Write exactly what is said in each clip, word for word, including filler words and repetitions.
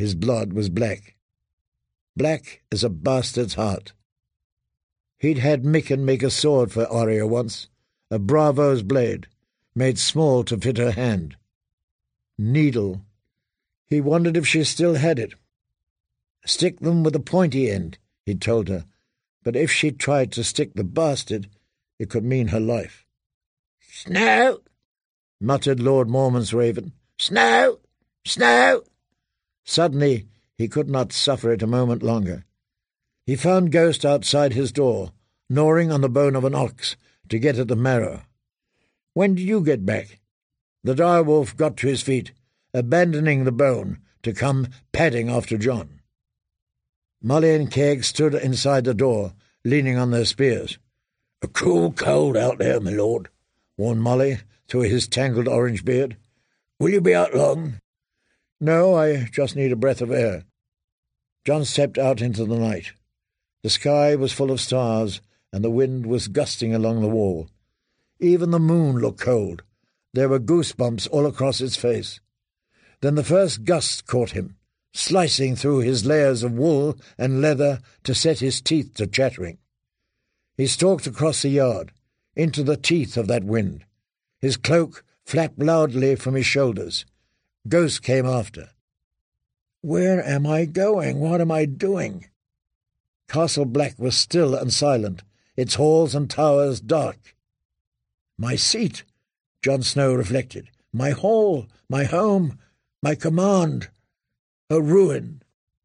His blood was black. Black as a bastard's heart. He'd had Micken make a sword for Arya once, a bravo's blade, made small to fit her hand. Needle. He wondered if she still had it. Stick them with a pointy end, he'd told her, but if she tried to stick the bastard, it could mean her life. "Snow!" muttered Lord Mormont's raven. "Snow! Snow!" Suddenly he could not suffer it a moment longer. He found Ghost outside his door, gnawing on the bone of an ox to get at the marrow. "When did you get back?" The direwolf got to his feet, abandoning the bone to come padding after John. Molly and Kegg stood inside the door, leaning on their spears. "A cruel cold out there, my lord," warned Molly through his tangled orange beard. "Will you be out long?" "No, I just need a breath of air." John stepped out into the night. The sky was full of stars, and the wind was gusting along the wall. Even the moon looked cold. There were goosebumps all across its face. Then the first gust caught him, slicing through his layers of wool and leather to set his teeth to chattering. He stalked across the yard, into the teeth of that wind. His cloak flapped loudly from his shoulders. Ghost came after. "Where am I going? What am I doing?" Castle Black was still and silent, its halls and towers dark. "My seat," Jon Snow reflected. "My hall, my home, my command. A ruin."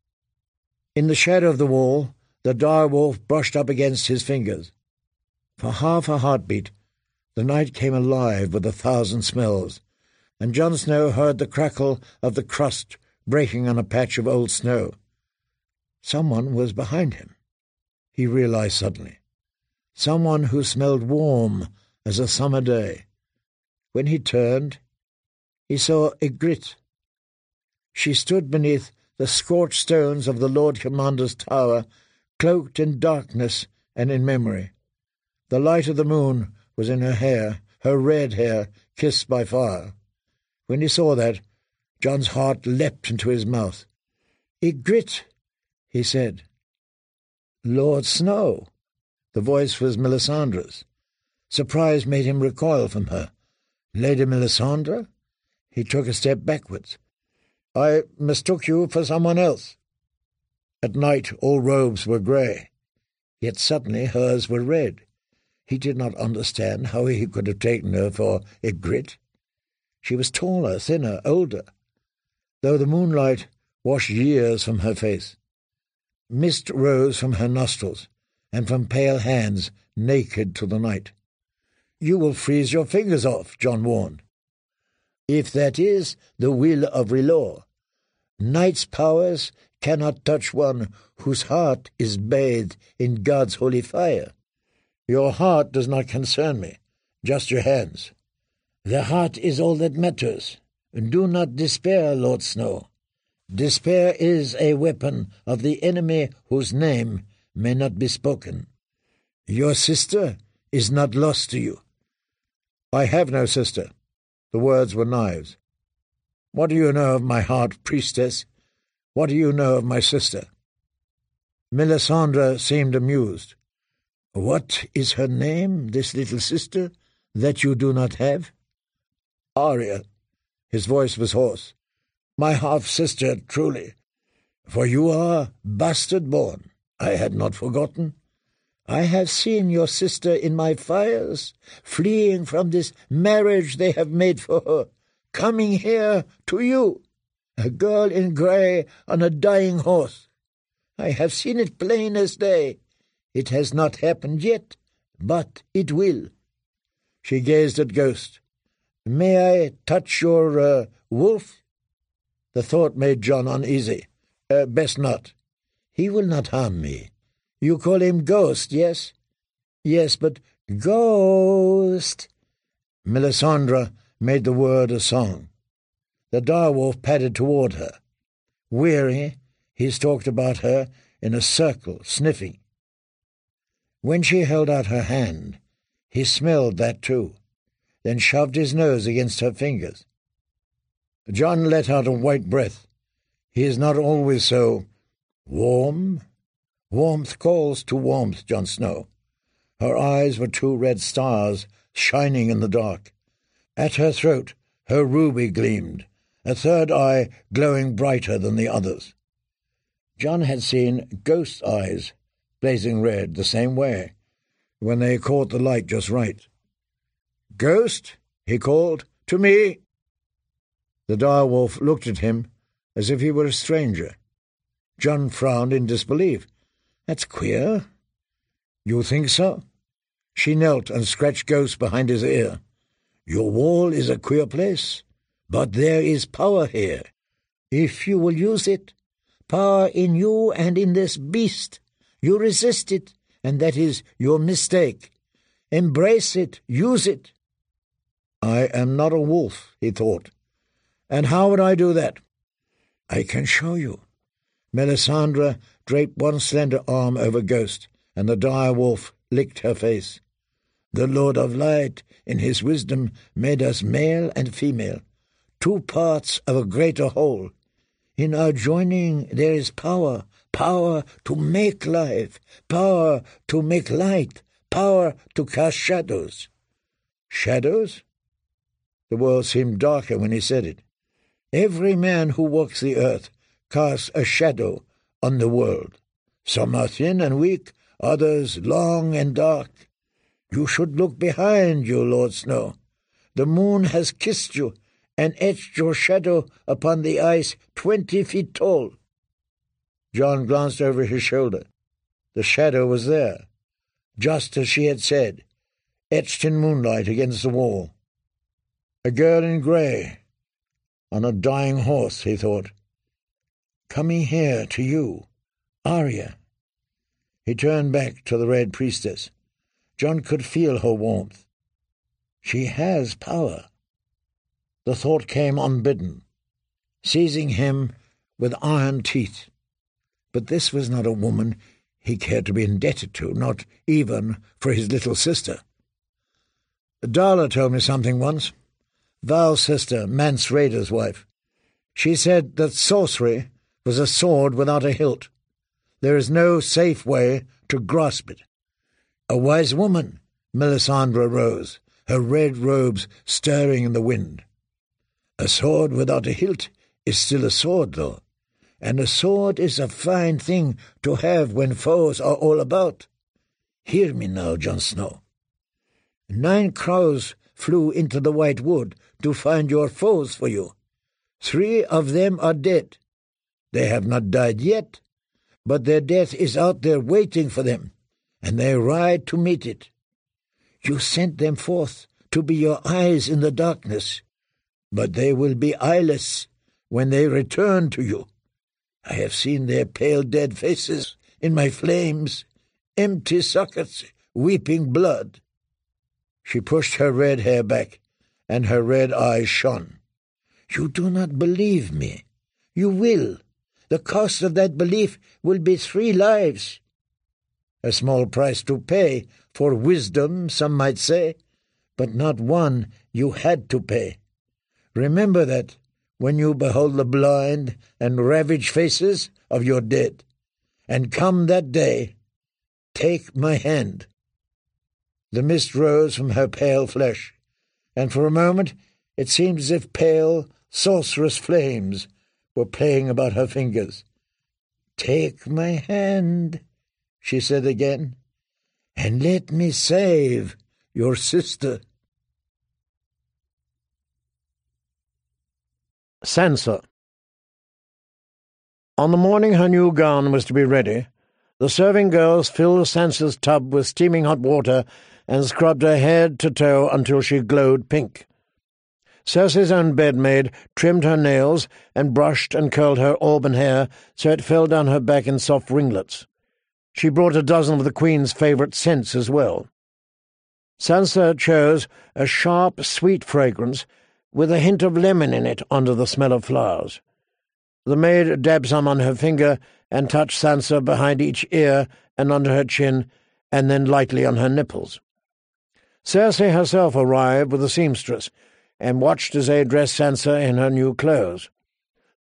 In the shadow of the wall, the direwolf brushed up against his fingers. For half a heartbeat, the night came alive with a thousand smells, and Jon Snow heard the crackle of the crust breaking on a patch of old snow. Someone was behind him, he realized suddenly. Someone who smelled warm as a summer day. When he turned, he saw Ygritte. She stood beneath the scorched stones of the Lord Commander's tower, cloaked in darkness and in memory. The light of the moon was in her hair, her red hair kissed by fire. When he saw that, Jon's heart leapt into his mouth. "Ygritte," he said. "Lord Snow." The voice was Melisandre's. Surprise made him recoil from her. "Lady Melisandre?" He took a step backwards. "I mistook you for someone else." At night all robes were grey, yet suddenly hers were red. He did not understand how he could have taken her for Ygritte. She was taller, thinner, older, though the moonlight washed years from her face. Mist rose from her nostrils, and from pale hands naked to the night. "You will freeze your fingers off," Jon warned. "If that is the will of R'hllor. Night's powers cannot touch one whose heart is bathed in God's holy fire." "Your heart does not concern me, just your hands." "The heart is all that matters. Do not despair, Lord Snow. Despair is a weapon of the enemy whose name may not be spoken. Your sister is not lost to you." "I have no sister." The words were knives. "What do you know of my heart, priestess? What do you know of my sister?" Melisandre seemed amused. "What is her name, this little sister, that you do not have?" "Arya." His voice was hoarse. "My half-sister, truly. For you are bastard-born. I had not forgotten. I have seen your sister in my fires, fleeing from this marriage they have made for her, coming here to you, a girl in grey on a dying horse. I have seen it plain as day. It has not happened yet, but it will." She gazed at Ghost. "May I touch your, uh, wolf?" The thought made Jon uneasy. Uh, "Best not." "He will not harm me. You call him Ghost, yes?" "Yes, but Ghost." Melisandre made the word a song. The direwolf padded toward her. Weary, he stalked about her in a circle, sniffing. When she held out her hand, he smelled that too, then shoved his nose against her fingers. Jon let out a white breath. He is not always so warm. Warmth calls to warmth, Jon Snow. Her eyes were two red stars shining in the dark. At her throat her ruby gleamed, a third eye glowing brighter than the others. Jon had seen ghost eyes blazing red the same way, when they caught the light just right. "Ghost," he called, "to me." The direwolf looked at him as if he were a stranger. Jon frowned in disbelief. "That's queer." "You think so?" She knelt and scratched Ghost behind his ear. "Your wall is a queer place, but there is power here. If you will use it, power in you and in this beast, you resist it, and that is your mistake. Embrace it, use it." "I am not a wolf," he thought. "And how would I do that?" "I can show you." Melisandre draped one slender arm over Ghost, and the dire wolf licked her face. "The Lord of Light, in his wisdom, made us male and female, two parts of a greater whole. In our joining there is power, power to make life, power to make light, power to cast shadows." "Shadows?" The world seemed darker when he said it. "Every man who walks the earth casts a shadow on the world. Some are thin and weak, others long and dark. You should look behind you, Lord Snow. The moon has kissed you and etched your shadow upon the ice twenty feet tall." Jon glanced over his shoulder. The shadow was there, just as she had said, etched in moonlight against the wall. A girl in grey, on a dying horse, he thought. "Coming here to you, Arya." He turned back to the Red Priestess. Jon could feel her warmth. She has power. The thought came unbidden, seizing him with iron teeth. But this was not a woman he cared to be indebted to, not even for his little sister. "Darla told me something once. Val's sister, Mance Rayder's wife. She said that sorcery was a sword without a hilt. There is no safe way to grasp it." "A wise woman," Melisandre rose, her red robes stirring in the wind. "A sword without a hilt is still a sword, though, and a sword is a fine thing to have when foes are all about. Hear me now, Jon Snow. Nine crows flew into the White Wood to find your foes for you. Three of them are dead. They have not died yet, but their death is out there waiting for them, and they ride to meet it. You sent them forth to be your eyes in the darkness, but they will be eyeless when they return to you. I have seen their pale dead faces in my flames, empty sockets weeping blood." She pushed her red hair back, and her red eyes shone. "You do not believe me. You will. The cost of that belief will be three lives. A small price to pay for wisdom, some might say, but not one you had to pay. Remember that when you behold the blind and ravaged faces of your dead, and come that day, take my hand." The mist rose from her pale flesh, and for a moment it seemed as if pale, sorcerous flames were playing about her fingers. "Take my hand," she said again, "and let me save your sister." Sansa. On the morning her new gown was to be ready, the serving girls filled Sansa's tub with steaming hot water and scrubbed her head to toe until she glowed pink. Cersei's own bedmaid trimmed her nails and brushed and curled her auburn hair so it fell down her back in soft ringlets. She brought a dozen of the Queen's favourite scents as well. Sansa chose a sharp, sweet fragrance with a hint of lemon in it under the smell of flowers. The maid dabbed some on her finger and touched Sansa behind each ear and under her chin, and then lightly on her nipples. Cersei herself arrived with a seamstress, and watched as they dressed Sansa in her new clothes.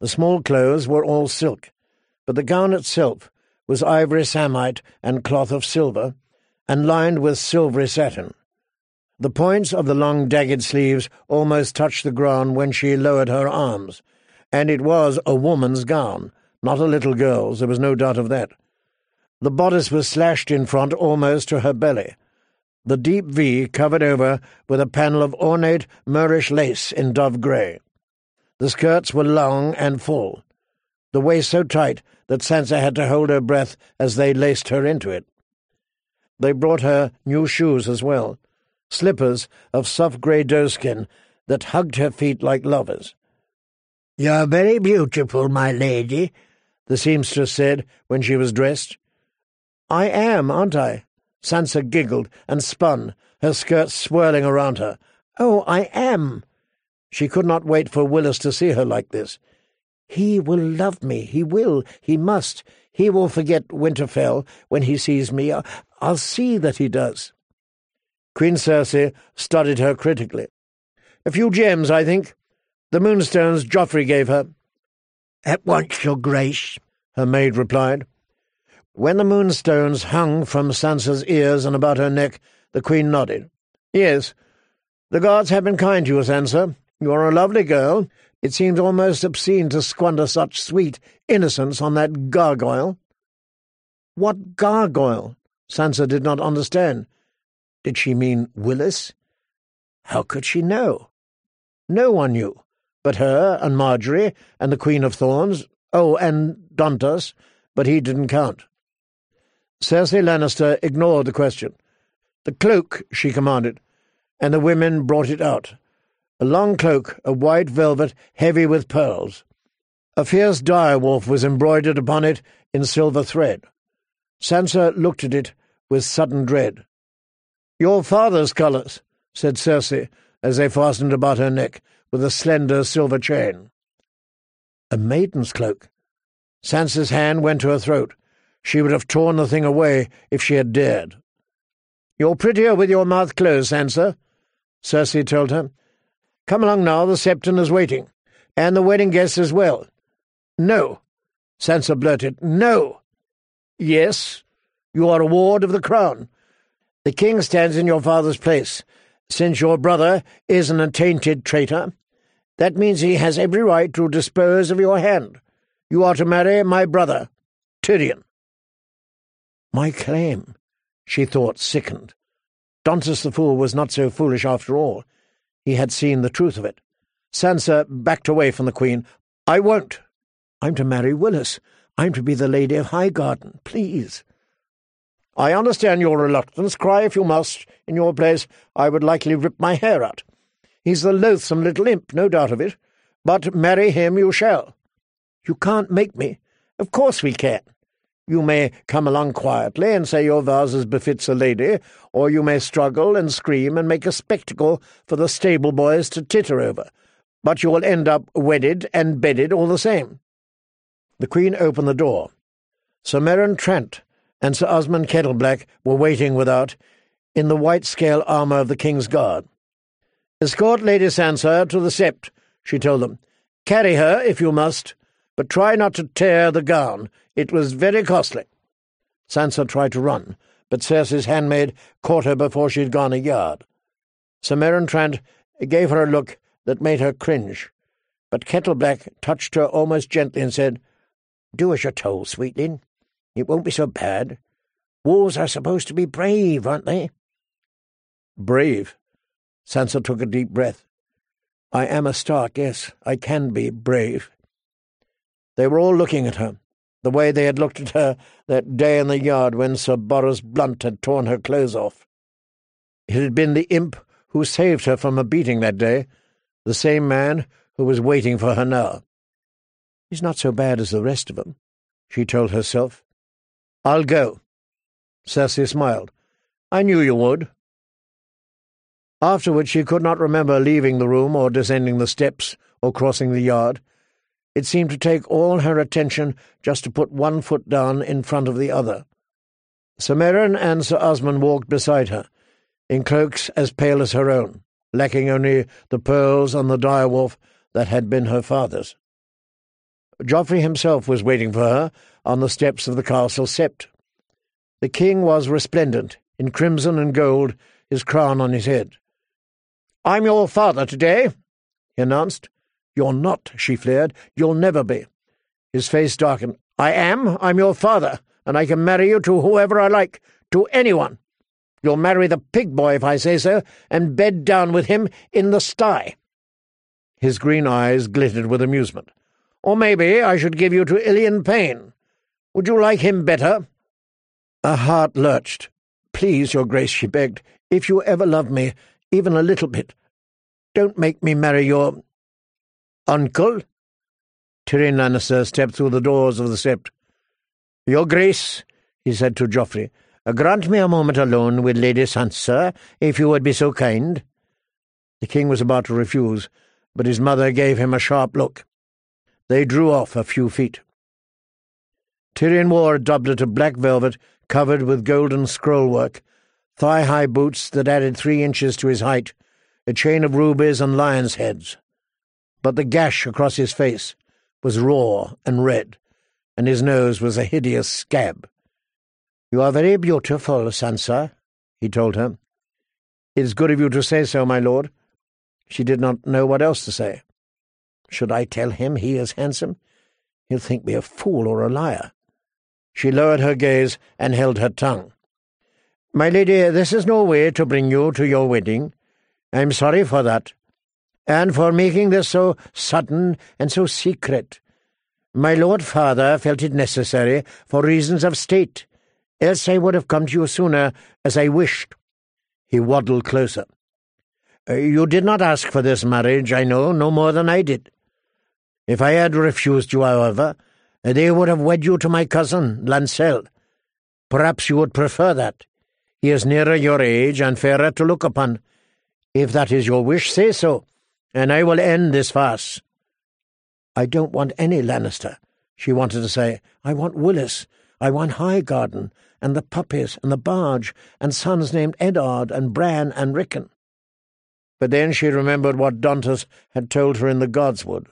The small clothes were all silk, but the gown itself was ivory samite and cloth of silver, and lined with silvery satin. The points of the long dagged sleeves almost touched the ground when she lowered her arms, and it was a woman's gown, not a little girl's, there was no doubt of that. The bodice was slashed in front almost to her belly, the deep V covered over with a panel of ornate Moorish lace in dove grey. The skirts were long and full, the waist so tight that Sansa had to hold her breath as they laced her into it. They brought her new shoes as well, slippers of soft grey doeskin that hugged her feet like lovers. "You're very beautiful, my lady," the seamstress said when she was dressed. "I am, aren't I?" Sansa giggled and spun, her skirts swirling around her. "Oh, I am!" She could not wait for Willis to see her like this. "He will love me. He will. He must. He will forget Winterfell when he sees me. I'll see that he does." Queen Cersei studied her critically. "A few gems, I think. The moonstones Joffrey gave her." "At once, your grace," her maid replied. When the moonstones hung from Sansa's ears and about her neck, the Queen nodded. "Yes, the gods have been kind to you, Sansa. You are a lovely girl. It seems almost obscene to squander such sweet innocence on that gargoyle." What gargoyle? Sansa did not understand. Did she mean Willis? How could she know? No one knew, but her and Marjorie and the Queen of Thorns, oh, and Dontos, but he didn't count. Cersei Lannister ignored the question. "The cloak," she commanded, and the women brought it out. A long cloak of white velvet heavy with pearls. A fierce direwolf was embroidered upon it in silver thread. Sansa looked at it with sudden dread. "Your father's colours," said Cersei, as they fastened about her neck with a slender silver chain. A maiden's cloak. Sansa's hand went to her throat. She would have torn the thing away if she had dared. "You're prettier with your mouth closed, Sansa," Cersei told her. "Come along now, the Septon is waiting, and the wedding guests as well." "No," Sansa blurted. "No." "Yes, you are a ward of the crown. The king stands in your father's place. Since your brother is an attainted traitor, that means he has every right to dispose of your hand. You are to marry my brother, Tyrion." My claim, she thought, sickened. Dontos the Fool was not so foolish after all. He had seen the truth of it. Sansa backed away from the Queen. "I won't. I'm to marry Willis. I'm to be the Lady of Highgarden. Please." "I understand your reluctance. Cry if you must. In your place, I would likely rip my hair out. He's the loathsome little imp, no doubt of it. But marry him you shall." "You can't make me." "Of course we can. You may come along quietly and say your vows as befits a lady, or you may struggle and scream and make a spectacle for the stable boys to titter over, but you will end up wedded and bedded all the same." The Queen opened the door. Sir Meryn Trant and Sir Osmond Kettleblack were waiting without, in the white-scale armour of the King's Guard. "Escort Lady Sansa to the Sept," she told them. "Carry her, if you must, but try not to tear the gown. It was very costly." Sansa tried to run, but Cersei's handmaid caught her before she had gone a yard. Sir Meryn Trant gave her a look that made her cringe, but Kettleblack touched her almost gently and said, "Do as you're told, sweetling. It won't be so bad. Wolves are supposed to be brave, aren't they?" "Brave?" Sansa took a deep breath. "I am a Stark, yes. I can be brave." They were all looking at her, the way they had looked at her that day in the yard when Sir Boros Blunt had torn her clothes off. It had been the imp who saved her from a beating that day, the same man who was waiting for her now. "He's not so bad as the rest of them," she told herself. "I'll go." Cersei smiled. "I knew you would." Afterwards she could not remember leaving the room or descending the steps or crossing the yard. It seemed to take all her attention just to put one foot down in front of the other. Sir Meryn and Sir Osmond walked beside her, in cloaks as pale as her own, lacking only the pearls on the direwolf that had been her father's. Joffrey himself was waiting for her on the steps of the castle sept. The king was resplendent, in crimson and gold, his crown on his head. "I'm your father today," he announced. "You're not," she flared. "You'll never be." His face darkened. "I am. I'm your father, and I can marry you to whoever I like, to anyone. You'll marry the pig boy if I say so, and bed down with him in the sty." His green eyes glittered with amusement. "Or maybe I should give you to Ilyn Payne. Would you like him better?" Her heart lurched. "Please, Your Grace," she begged, "if you ever love me, even a little bit, don't make me marry your uncle." Tyrion Lannister stepped through the doors of the sept. "Your Grace," he said to Joffrey, "grant me a moment alone with Lady Sansa, if you would be so kind." The king was about to refuse, but his mother gave him a sharp look. They drew off a few feet. Tyrion wore a doublet of black velvet covered with golden scrollwork, thigh-high boots that added three inches to his height, a chain of rubies and lions' heads. But the gash across his face was raw and red, and his nose was a hideous scab. "You are very beautiful, Sansa," he told her. "It is good of you to say so, my lord." She did not know what else to say. Should I tell him he is handsome? He'll think me a fool or a liar. She lowered her gaze and held her tongue. "My lady, this is no way to bring you to your wedding. I'm sorry for that, and for making this so sudden and so secret. My lord father felt it necessary for reasons of state, else I would have come to you sooner, as I wished." He waddled closer. "You did not ask for this marriage, I know, no more than I did. If I had refused you, however, they would have wed you to my cousin, Lancel. Perhaps you would prefer that. He is nearer your age and fairer to look upon. If that is your wish, say so, and I will end this farce." "I don't want any Lannister," she wanted to say. "I want Willis. I want Highgarden, and the puppies, and the barge, and sons named Eddard, and Bran, and Rickon." But then she remembered what Dantas had told her in the Godswood.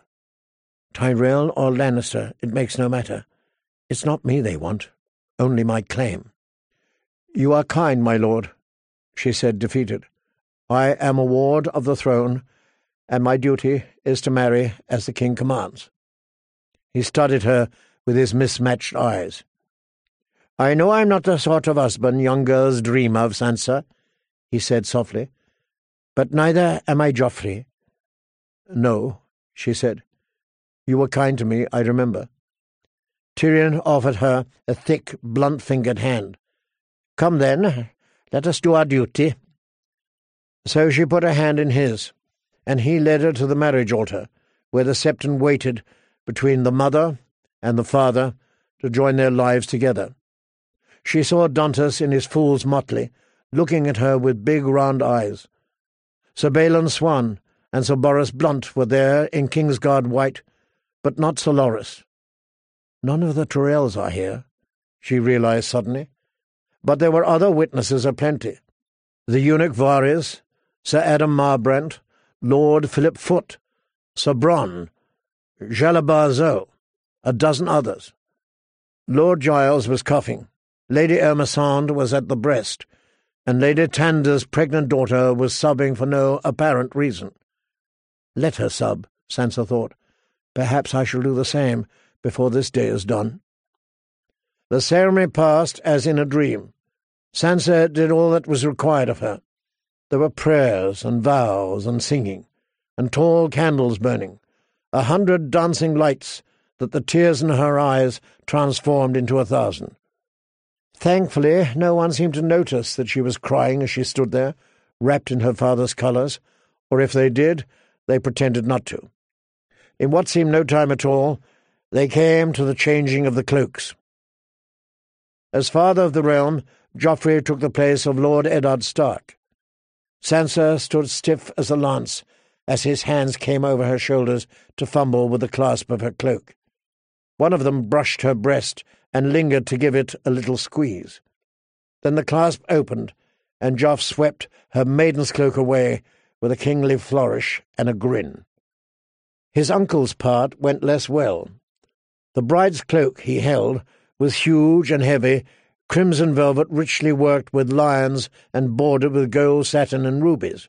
"Tyrell or Lannister, it makes no matter. It's not me they want, only my claim." "You are kind, my lord," she said, defeated. "I am a ward of the throne, and my duty is to marry as the king commands." He studied her with his mismatched eyes. "I know I'm not the sort of husband young girls dream of, Sansa," he said softly, "but neither am I Joffrey." "No," she said. "You were kind to me, I remember." Tyrion offered her a thick, blunt-fingered hand. "Come then, let us do our duty." So she put her hand in his, and he led her to the marriage altar, where the septon waited between the mother and the father to join their lives together. She saw Dantas in his fool's motley, looking at her with big round eyes. Sir Balon Swan and Sir Boros Blunt were there in Kingsguard white, but not Sir Loras. None of the Tyrells are here, she realized suddenly, but there were other witnesses aplenty. The eunuch Varys, Sir Adam Marbrant, Lord Philip Foot, Sir Bronn, Jalabar Zoe, a dozen others. Lord Giles was coughing, Lady Ermesand was at the breast, and Lady Tanda's pregnant daughter was sobbing for no apparent reason. Let her sob, Sansa thought. Perhaps I shall do the same before this day is done. The ceremony passed as in a dream. Sansa did all that was required of her. There were prayers and vows and singing, and tall candles burning, a hundred dancing lights that the tears in her eyes transformed into a thousand. Thankfully, no one seemed to notice that she was crying as she stood there, wrapped in her father's colours, or if they did, they pretended not to. In what seemed no time at all, they came to the changing of the cloaks. As father of the realm, Joffrey took the place of Lord Eddard Stark. Sansa stood stiff as a lance as his hands came over her shoulders to fumble with the clasp of her cloak. One of them brushed her breast and lingered to give it a little squeeze. Then the clasp opened, and Joff swept her maiden's cloak away with a kingly flourish and a grin. His uncle's part went less well. The bride's cloak he held was huge and heavy, crimson velvet richly worked with lions and bordered with gold satin and rubies.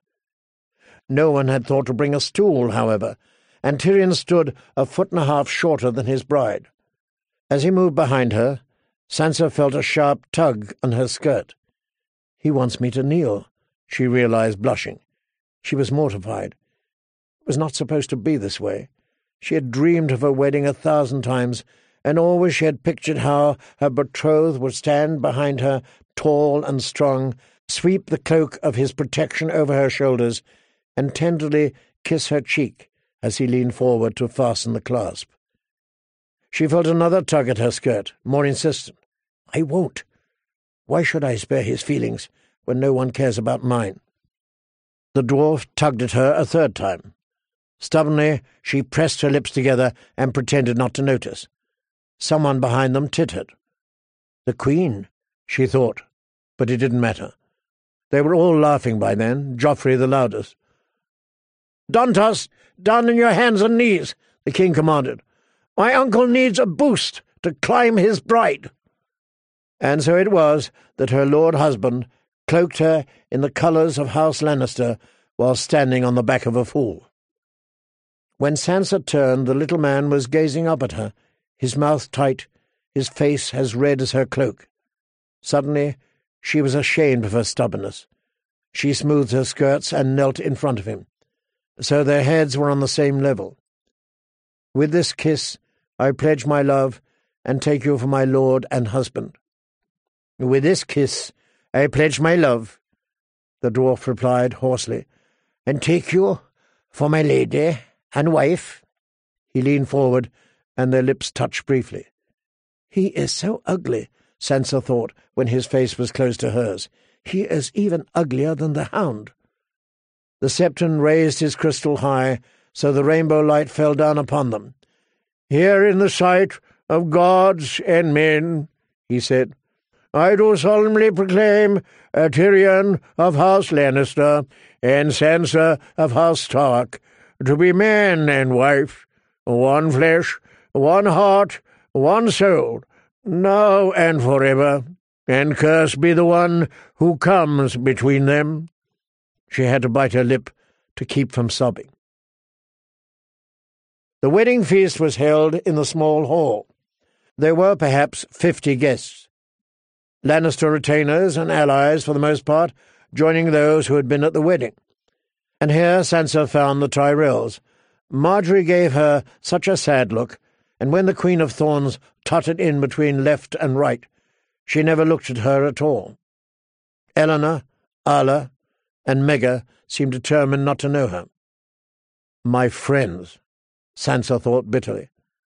No one had thought to bring a stool, however, and Tyrion stood a foot and a half shorter than his bride. As he moved behind her, Sansa felt a sharp tug on her skirt. "He wants me to kneel," she realized, blushing. She was mortified. It was not supposed to be this way. She had dreamed of her wedding a thousand times, and always she had pictured how her betrothed would stand behind her, tall and strong, sweep the cloak of his protection over her shoulders, and tenderly kiss her cheek as he leaned forward to fasten the clasp. She felt another tug at her skirt, more insistent. "I won't. Why should I spare his feelings when no one cares about mine?" The dwarf tugged at her a third time. Stubbornly, she pressed her lips together and pretended not to notice. Someone behind them tittered. The Queen, she thought, but it didn't matter. They were all laughing by then, Joffrey the loudest. "Dantas, down on your hands and knees," the king commanded. "My uncle needs a boost to climb his bride." And so it was that her lord husband cloaked her in the colours of House Lannister while standing on the back of a fool. When Sansa turned, the little man was gazing up at her, his mouth tight, his face as red as her cloak. Suddenly she was ashamed of her stubbornness. She smoothed her skirts and knelt in front of him, so their heads were on the same level. "With this kiss I pledge my love and take you for my lord and husband." "With this kiss I pledge my love," the dwarf replied hoarsely, "and take you for my lady and wife." He leaned forward, and their lips touched briefly. "He is so ugly," Sansa thought, when his face was close to hers. "He is even uglier than the Hound." The Septon raised his crystal high, so the rainbow light fell down upon them. "Here in the sight of gods and men," he said, "I do solemnly proclaim a Tyrion of House Lannister and Sansa of House Stark to be man and wife, one flesh, one heart, one soul, now and forever, and cursed be the one who comes between them." She had to bite her lip to keep from sobbing. The wedding feast was held in the small hall. There were perhaps fifty guests. Lannister retainers and allies, for the most part, joining those who had been at the wedding. And here Sansa found the Tyrells. Margaery gave her such a sad look, and when the Queen of Thorns tottered in between left and right, she never looked at her at all. Elenor, Arla, and Megga seemed determined not to know her. "My friends," Sansa thought bitterly.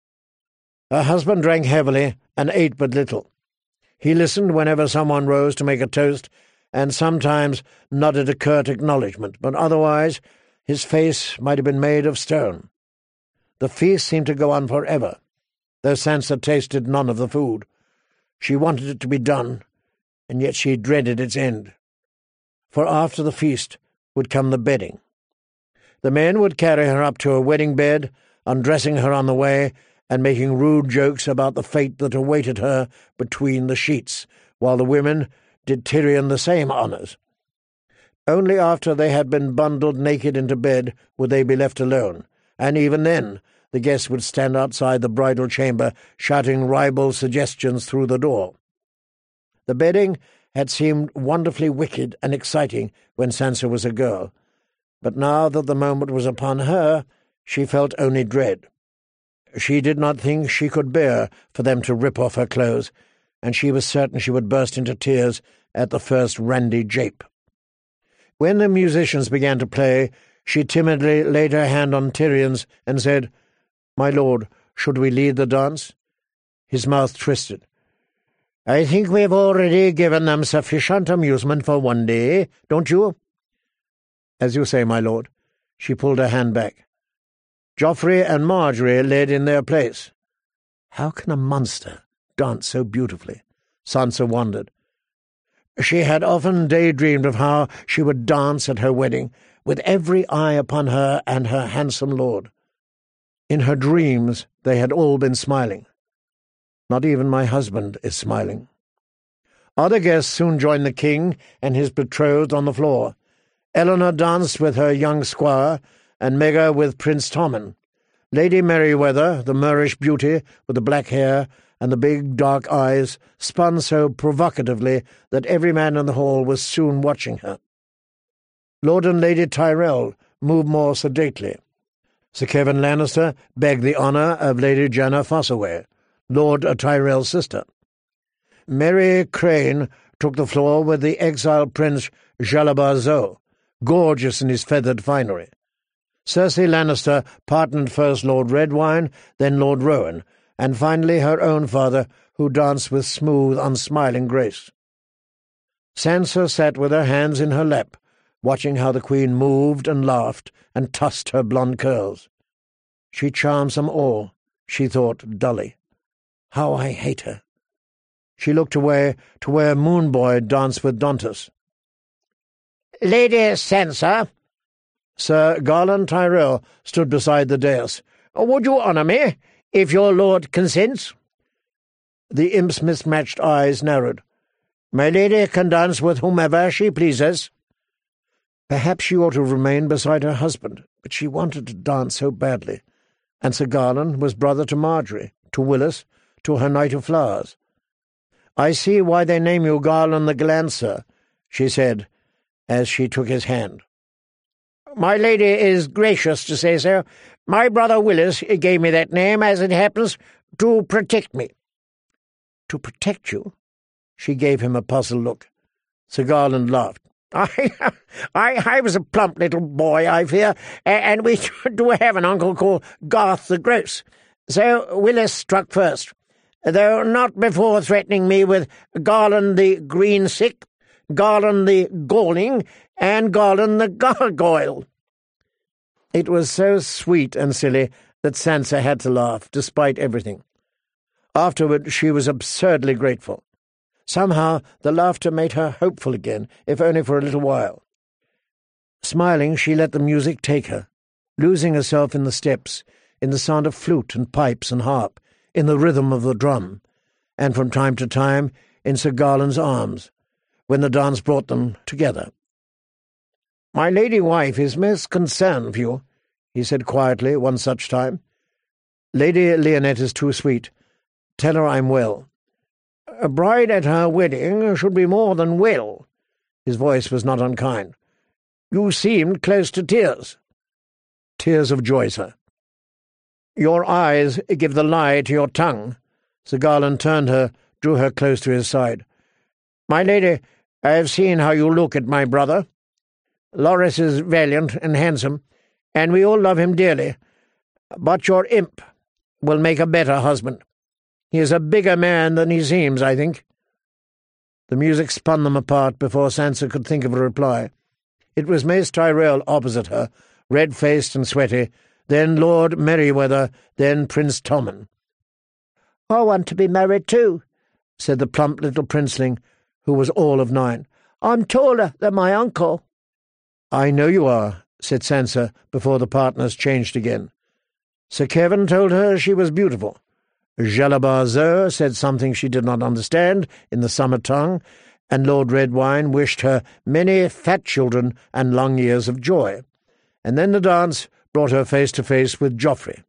Her husband drank heavily and ate but little. He listened whenever someone rose to make a toast, and sometimes nodded a curt acknowledgment, but otherwise his face might have been made of stone. The feast seemed to go on forever, though Sansa tasted none of the food. She wanted it to be done, and yet she dreaded its end. For after the feast would come the bedding. The men would carry her up to her wedding bed, undressing her on the way, and making rude jokes about the fate that awaited her between the sheets, while the women did Tyrion the same honours. Only after they had been bundled naked into bed would they be left alone, and even then the guests would stand outside the bridal chamber, shouting ribald suggestions through the door. The bedding had seemed wonderfully wicked and exciting when Sansa was a girl, but now that the moment was upon her, she felt only dread. She did not think she could bear for them to rip off her clothes, and she was certain she would burst into tears at the first randy jape. When the musicians began to play, she timidly laid her hand on Tyrion's and said, "My lord, should we lead the dance?" His mouth twisted. "I think we have already given them sufficient amusement for one day, don't you?" "As you say, my lord." She pulled her hand back. Joffrey and Margaery led in their place. How can a monster dance so beautifully? Sansa wondered. She had often daydreamed of how she would dance at her wedding, with every eye upon her and her handsome lord. In her dreams they had all been smiling. Not even my husband is smiling. Other guests soon joined the king and his betrothed on the floor. Eleanor danced with her young squire, and Megga with Prince Tommen. Lady Merryweather, the Moorish beauty with the black hair and the big dark eyes, spun so provocatively that every man in the hall was soon watching her. Lord and Lady Tyrell moved more sedately. Sir Kevin Lannister begged the honour of Lady Janna Fossaway, Lord Tyrell's sister. Merry Crane took the floor with the exiled Prince Jalabhar Zo, gorgeous in his feathered finery. Cersei Lannister partnered first Lord Redwyne, then Lord Rowan, and finally her own father, who danced with smooth, unsmiling grace. Sansa sat with her hands in her lap, watching how the Queen moved and laughed and tossed her blonde curls. She charms them all, she thought dully. How I hate her. She looked away to where Moonboy danced with Dantas. "Lady Sansa," Sir Garland Tyrell stood beside the dais. "Would you honour me, if your lord consents?" The imp's mismatched eyes narrowed. "My lady can dance with whomever she pleases." Perhaps she ought to remain beside her husband, but she wanted to dance so badly, and Sir Garland was brother to Marjorie, to Willis, to her Knight of Flowers. "I see why they name you Garland the Gallant, sir," she said, as she took his hand. "My lady is gracious to say so. My brother Willis gave me that name, as it happens, to protect me." "To protect you?" She gave him a puzzled look. Sir Garland laughed. I, I, I was a plump little boy, I fear, and we do have an uncle called Garth the Gross. So Willis struck first, though not before threatening me with Garland the Green-Sick, Garland the Galling, and Garland the Gargoyle. It was so sweet and silly that Sansa had to laugh, despite everything. Afterward she was absurdly grateful. Somehow the laughter made her hopeful again, if only for a little while. Smiling, she let the music take her, losing herself in the steps, in the sound of flute and pipes and harp, in the rhythm of the drum, and from time to time in Sir Garland's arms, when the dance brought them together. "My lady wife is most concerned for you," he said quietly one such time. "Lady Leonette is too sweet. Tell her I'm well." "A bride at her wedding should be more than well." His voice was not unkind. "You seemed close to tears." "Tears of joy, sir." "Your eyes give the lie to your tongue." Sir Garland turned her, drew her close to his side. "My lady, I have seen how you look at my brother. Loras is valiant and handsome, and we all love him dearly. But your imp will make a better husband. He is a bigger man than he seems, I think." The music spun them apart before Sansa could think of a reply. It was Mace Tyrell opposite her, red-faced and sweaty, then Lord Merryweather, then Prince Tommen. "I want to be married too," said the plump little princeling, who was all of nine. "I'm taller than my uncle." "I know you are," said Sansa, before the partners changed again. Sir Kevin told her she was beautiful. Jalabhar Zo said something she did not understand in the summer tongue, and Lord Redwyne wished her many fat children and long years of joy. And then the dance brought her face to face with Joffrey.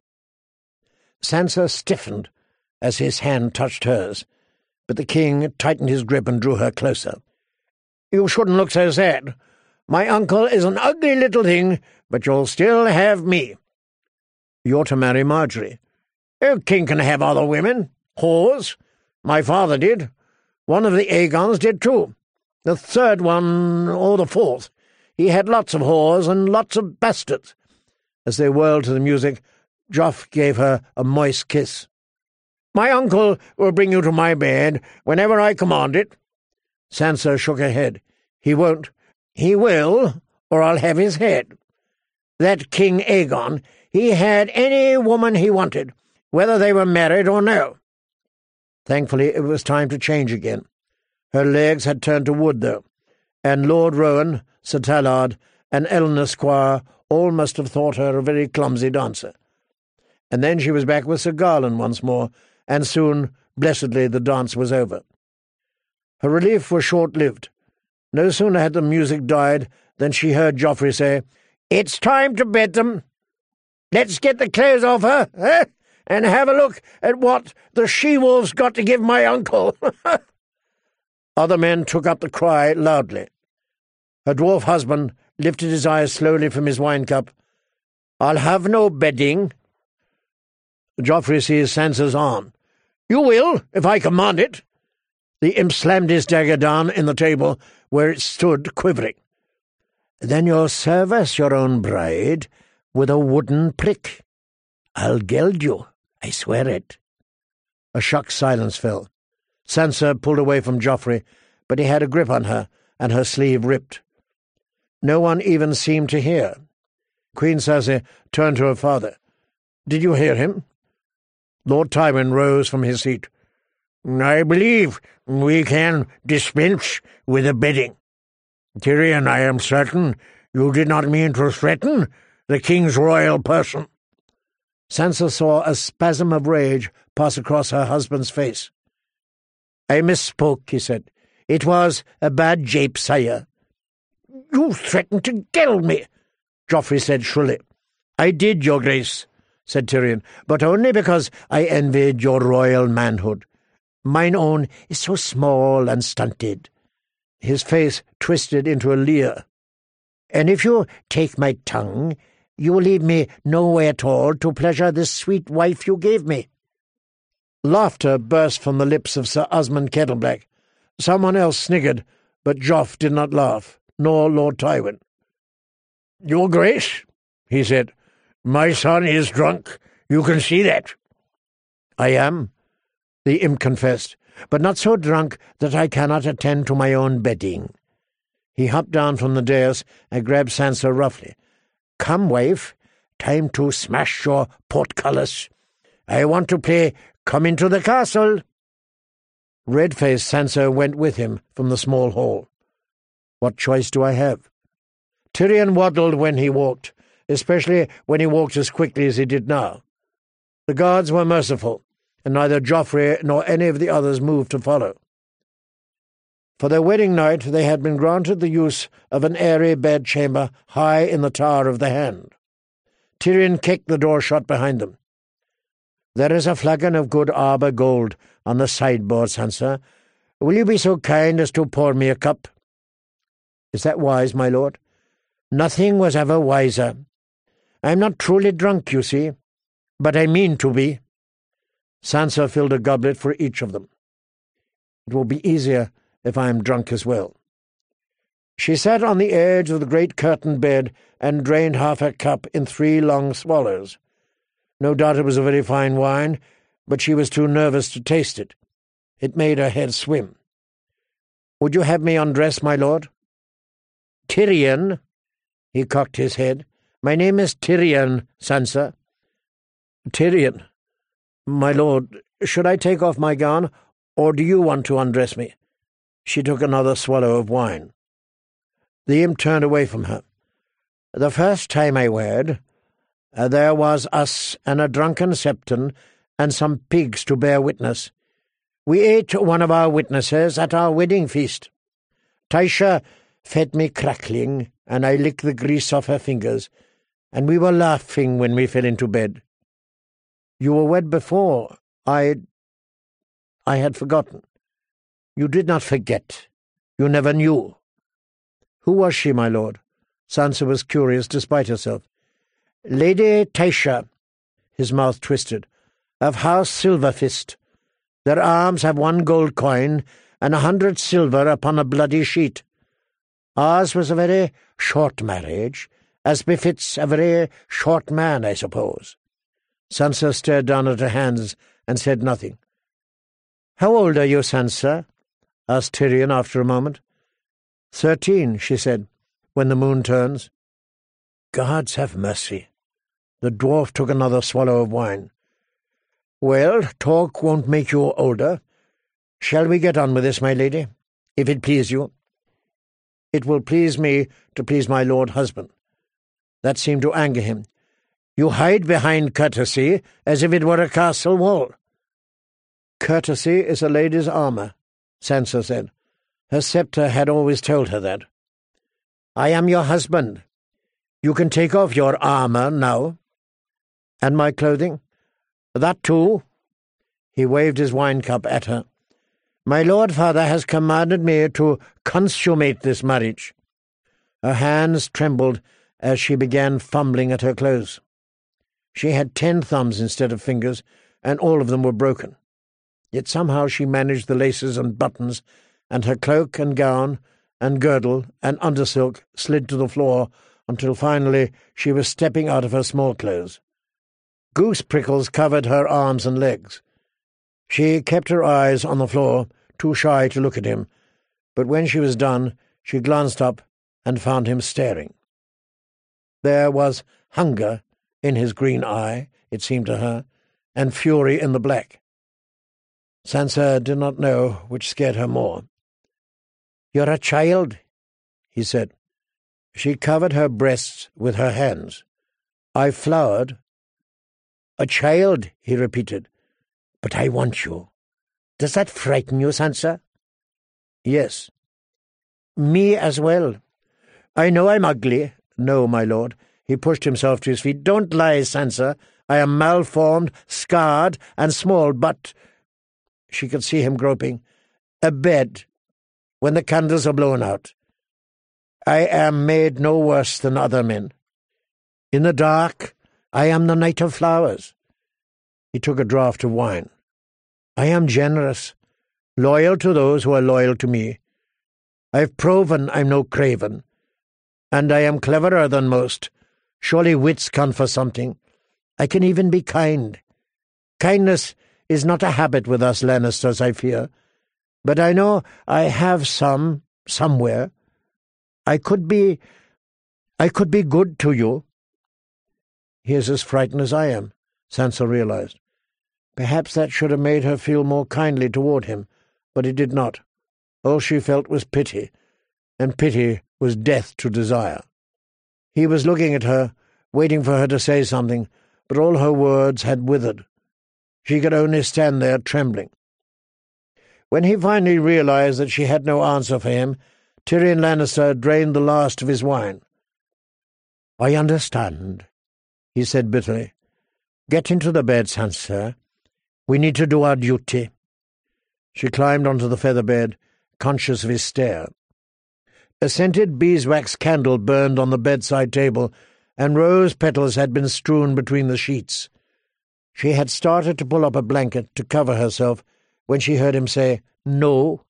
Sansa stiffened as his hand touched hers, but the king tightened his grip and drew her closer. "You shouldn't look so sad. My uncle is an ugly little thing, but you'll still have me." "You're to marry Marjorie." "A king can have other women. Whores. My father did. One of the Aegons did too. The third one, or the fourth. He had lots of whores and lots of bastards." As they whirled to the music, Joff gave her a moist kiss. "My uncle will bring you to my bed whenever I command it." Sansa shook her head. "He won't." "He will, or I'll have his head. That King Aegon, he had any woman he wanted, whether they were married or no." Thankfully it was time to change again. Her legs had turned to wood, though, and Lord Rowan, Sir Tallard, and Eleanor Squire all must have thought her a very clumsy dancer. And then she was back with Sir Garland once more, and soon blessedly the dance was over. Her relief was short-lived. No sooner had the music died than she heard Joffrey say, "It's time to bed them. Let's get the clothes off her, eh? And have a look at what the she-wolf's got to give my uncle." Other men took up the cry loudly. Her dwarf husband lifted his eyes slowly from his wine-cup. "I'll have no bedding." Joffrey seized Sansa's arm. "You will, if I command it." The imp slammed his dagger down in the table where it stood quivering. "Then you'll serve us your own bride with a wooden prick. I'll geld you, I swear it." A shocked silence fell. Sansa pulled away from Joffrey, but he had a grip on her, and her sleeve ripped. No one even seemed to hear. Queen Cersei turned to her father. "Did you hear him?" Lord Tywin rose from his seat. "I believe we can dispense with the bedding. Tyrion, I am certain you did not mean to threaten the king's royal person." Sansa saw a spasm of rage pass across her husband's face. "I misspoke," he said. "It was a bad jape, sire." "You threatened to geld me," Joffrey said shrilly. "I did, your grace," said Tyrion, "but only because I envied your royal manhood. Mine own is so small and stunted." His face twisted into a leer. "And if you take my tongue, you will leave me no way at all to pleasure this sweet wife you gave me." Laughter burst from the lips of Sir Osmond Kettleblack. Someone else sniggered, but Joff did not laugh, nor Lord Tywin. "Your Grace," he said, "my son is drunk. You can see that." "I am," the imp confessed, "but not so drunk that I cannot attend to my own bedding." He hopped down from the dais and grabbed Sansa roughly. "Come, wife, time to smash your portcullis. I want to play Come into the castle." Red-faced Sansa went with him from the small hall. "What choice do I have?" Tyrion waddled when he walked, especially when he walked as quickly as he did now. The guards were merciful, and neither Joffrey nor any of the others moved to follow. For their wedding night they had been granted the use of an airy bedchamber high in the Tower of the Hand. Tyrion kicked the door shut behind them. "There is a flagon of good Arbor gold on the sideboard, Sansa. Will you be so kind as to pour me a cup?" "Is that wise, my lord?" "Nothing was ever wiser. I am not truly drunk, you see, but I mean to be." Sansa filled a goblet for each of them. "It will be easier if I am drunk as well." She sat on the edge of the great curtained bed and drained half her cup in three long swallows. No doubt it was a very fine wine, but she was too nervous to taste it. It made her head swim. "Would you have me undress, my lord?" "Tyrion," he cocked his head. "My name is Tyrion, Sansa." "Tyrion. My lord, should I take off my gown, or do you want to undress me?" She took another swallow of wine. The imp turned away from her. "The first time I wed, uh, there was us and a drunken septon and some pigs to bear witness. We ate one of our witnesses at our wedding feast. Tysha fed me crackling, and I licked the grease off her fingers, and we were laughing when we fell into bed. You were wed before. I... I had forgotten." "You did not forget. You never knew." "Who was she, my lord?" Sansa was curious despite herself. "Lady Tysha," his mouth twisted, "of House Silverfist. Their arms have one gold coin and a hundred silver upon a bloody sheet. Ours was a very short marriage, as befits a very short man, I suppose." Sansa stared down at her hands and said nothing. "How old are you, Sansa?" asked Tyrion after a moment. "Thirteen," she said, "when the moon turns." "Gods have mercy." The dwarf took another swallow of wine. "Well, talk won't make you older. Shall we get on with this, my lady, if it please you?" "It will please me to please my lord husband." That seemed to anger him. "You hide behind courtesy as if it were a castle wall." Courtesy is a lady's armour, Sansa said. Her sceptre had always told her that. I am your husband. You can take off your armour now. And my clothing? That too. He waved his wine cup at her. My lord father has commanded me to consummate this marriage. Her hands trembled as she began fumbling at her clothes. She had ten thumbs instead of fingers, and all of them were broken. Yet somehow she managed the laces and buttons, and her cloak and gown and girdle and undersilk slid to the floor until finally she was stepping out of her small clothes. Goose prickles covered her arms and legs. She kept her eyes on the floor, too shy to look at him, but when she was done, she glanced up and found him staring. There was hunger in his green eye, it seemed to her, and fury in the black. Sansa did not know which scared her more. "You're a child," he said. She covered her breasts with her hands. I flowered. "A child," he repeated. "But I want you. Does that frighten you, Sansa?" "Yes." "Me as well. I know I'm ugly." "No, my lord." He pushed himself to his feet. "Don't lie, Sansa. I am malformed, scarred, and small, but—" She could see him groping. "A bed, when the candles are blown out. I am made no worse than other men. In the dark, I am the Knight of Flowers." He took a draught of wine. "I am generous, loyal to those who are loyal to me. I've proven I'm no craven, and I am cleverer than most. Surely wits count for something. I can even be kind. Kindness is not a habit with us Lannisters, I fear, but I know I have some, somewhere. I could be... I could be good to you." "He is as frightened as I am," Sansa realized. Perhaps that should have made her feel more kindly toward him, but it did not. All she felt was pity, and pity was death to desire. He was looking at her, waiting for her to say something, but all her words had withered. She could only stand there trembling. When he finally realized that she had no answer for him, Tyrion Lannister drained the last of his wine. "I understand," he said bitterly. "Get into the bed, Sansa. We need to do our duty." She climbed onto the feather bed, conscious of his stare. A scented beeswax candle burned on the bedside table, and rose petals had been strewn between the sheets. She had started to pull up a blanket to cover herself when she heard him say, "No."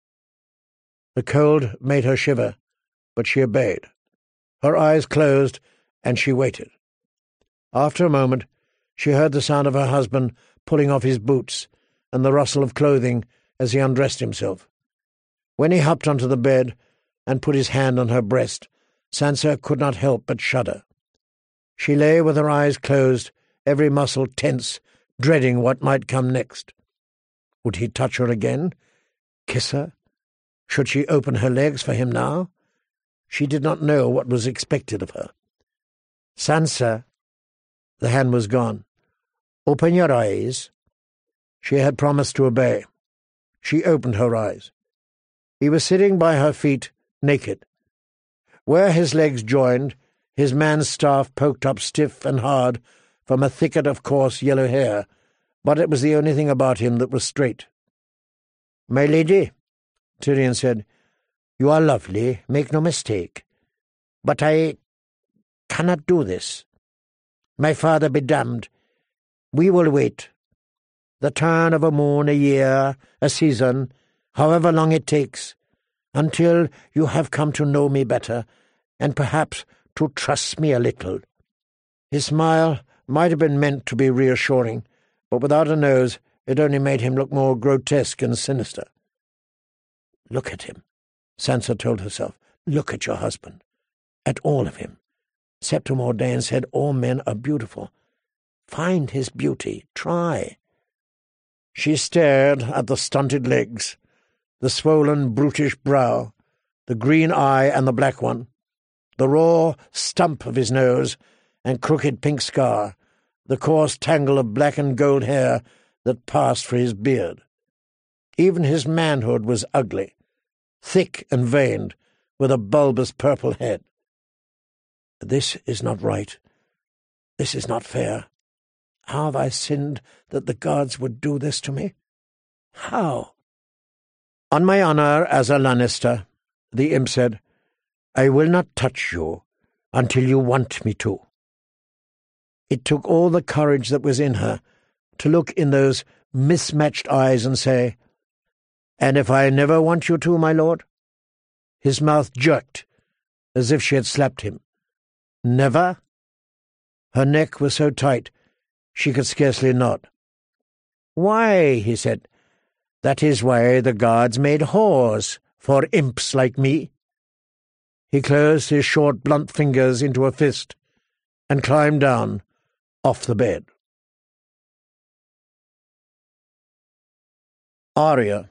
The cold made her shiver, but she obeyed. Her eyes closed, and she waited. After a moment, she heard the sound of her husband pulling off his boots and the rustle of clothing as he undressed himself. When he hopped onto the bed and put his hand on her breast, Sansa could not help but shudder. She lay with her eyes closed, every muscle tense, dreading what might come next. Would he touch her again? Kiss her? Should she open her legs for him now? She did not know what was expected of her. "Sansa." The hand was gone. "Open your eyes." She had promised to obey. She opened her eyes. He was sitting by her feet, naked. Where his legs joined, his man's staff poked up stiff and hard from a thicket of coarse yellow hair, but it was the only thing about him that was straight. "My lady," Tyrion said, "you are lovely, make no mistake. But I cannot do this. My father be damned. We will wait. The turn of a moon, a year, a season, however long it takes, until you have come to know me better, and perhaps to trust me a little." His smile might have been meant to be reassuring, but without a nose it only made him look more grotesque and sinister. "Look at him," Sansa told herself. "Look at your husband. At all of him. Septim Ordain said all men are beautiful. Find his beauty. Try." She stared at the stunted legs, the swollen, brutish brow, the green eye and the black one, the raw stump of his nose and crooked pink scar, the coarse tangle of black and gold hair that passed for his beard. Even his manhood was ugly, thick and veined, with a bulbous purple head. This is not right. This is not fair. How have I sinned that the gods would do this to me? How? On my honour as a Lannister, the imp said, I will not touch you until you want me to. It took all the courage that was in her to look in those mismatched eyes and say, And if I never want you to, my lord? His mouth jerked, as if she had slapped him. Never? Her neck was so tight she could scarcely nod. Why, he said, that is why the gods made whores for imps like me. He closed his short, blunt fingers into a fist and climbed down off the bed. Arya.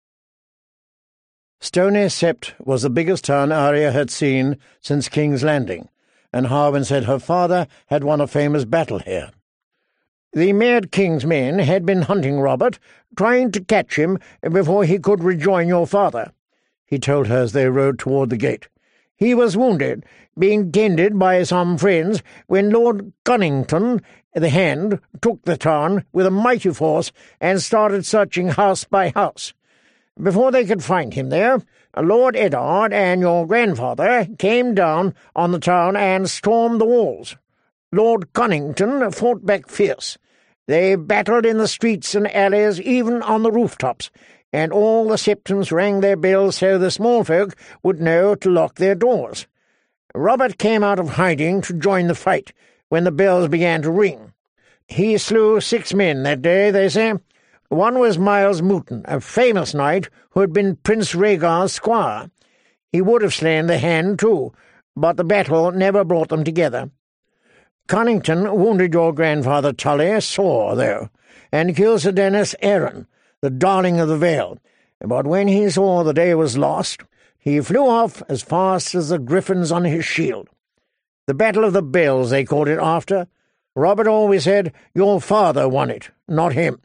Stony Sept was the biggest town Arya had seen since King's Landing, and Harwin said her father had won a famous battle here. The Mad King's men had been hunting Robert, trying to catch him before he could rejoin your father, he told her as they rode toward the gate. He was wounded, being tended by some friends, when Lord Cunnington, the Hand, took the town with a mighty force and started searching house by house. Before they could find him there, Lord Eddard and your grandfather came down on the town and stormed the walls. Lord Cunnington fought back fierce. They battled in the streets and alleys, even on the rooftops, and all the Septons rang their bells so the small folk would know to lock their doors. Robert came out of hiding to join the fight when the bells began to ring. He slew six men that day, they say. One was Miles Mouton, a famous knight who had been Prince Rhaegar's squire. He would have slain the Hand too, but the battle never brought them together. Cunnington wounded your grandfather Tully sore, though, and killed Sir Dennis Arryn, the darling of the Vale. But when he saw the day was lost, he flew off as fast as the griffins on his shield. The Battle of the Bells, they called it after. Robert always said, your father won it, not him.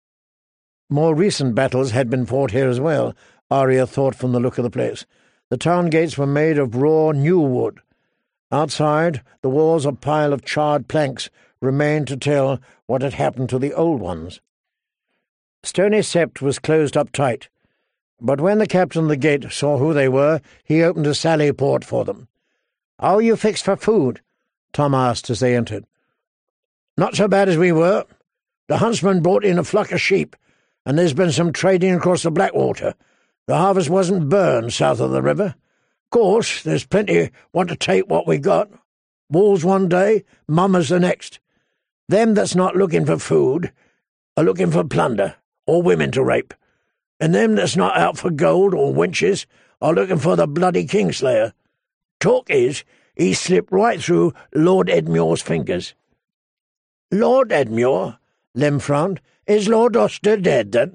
More recent battles had been fought here as well, Arya thought from the look of the place. The town gates were made of raw new wood. Outside, the walls, a pile of charred planks, remained to tell what had happened to the old ones. Stony Sept was closed up tight, but when the captain of the gate saw who they were, he opened a sally port for them. "Are you fixed for food?" Tom asked as they entered. "Not so bad as we were. The huntsman brought in a flock of sheep, and there's been some trading across the Blackwater. The harvest wasn't burned south of the river. Course, there's plenty want to take what we got. Wolves one day, mummers the next. Them that's not looking for food are looking for plunder, or women to rape. And them that's not out for gold or wenches are looking for the bloody Kingslayer. Talk is, he slipped right through Lord Edmure's fingers." "Lord Edmure?" Lem frowned. "Is Lord Oster dead, then?"